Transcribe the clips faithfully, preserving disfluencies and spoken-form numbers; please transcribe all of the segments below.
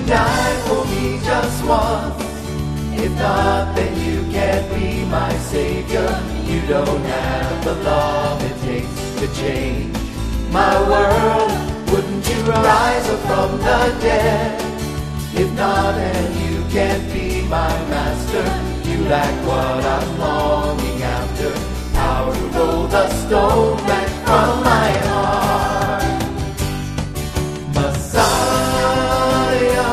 die for me just once. If not, then you can't be my Savior. You don't have the love it takes to change my world. Wouldn't you rise up from the dead? If not, then you can't be my master. You lack what I'm longing after, power to roll the stone back from my heart. Messiah,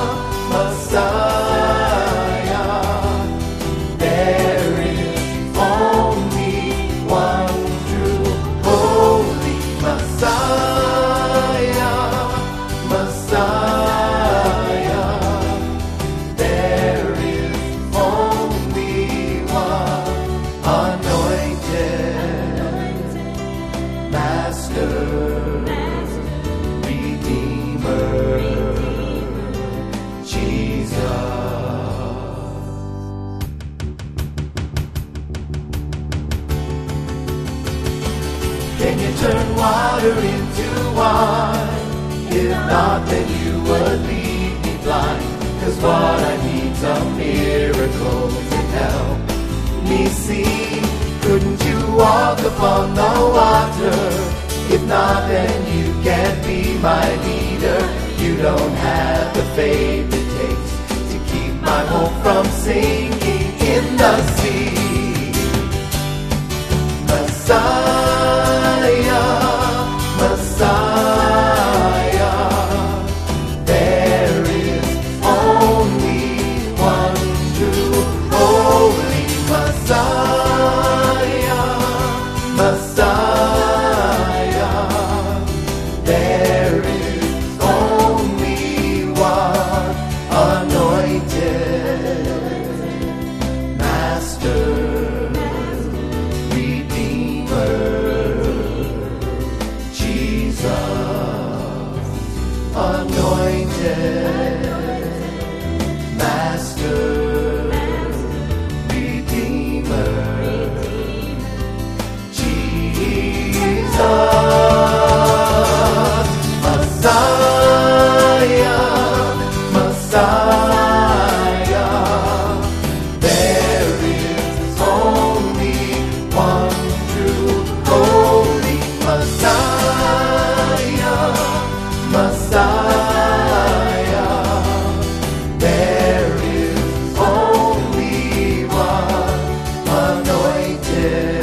Messiah, there is only one true holy Messiah, Messiah, there is only one anointed Master, Redeemer, Jesus. Can you turn water into wine? If not, then you would leave me blind. 'Cause what I need's a miracle to help me see. Couldn't you walk upon the water? If not, then you can't be my leader. You don't have the faith it takes to keep my hope from sinking in the sea. Messiah, Messiah, there is only one true holy Messiah, Messiah, there is only one anointed Master, Redeemer, Jesus, anointed Master, Redeemer, Jesus, Messiah, Messiah, there is only one true holy Messiah, Messiah, there is only one anointed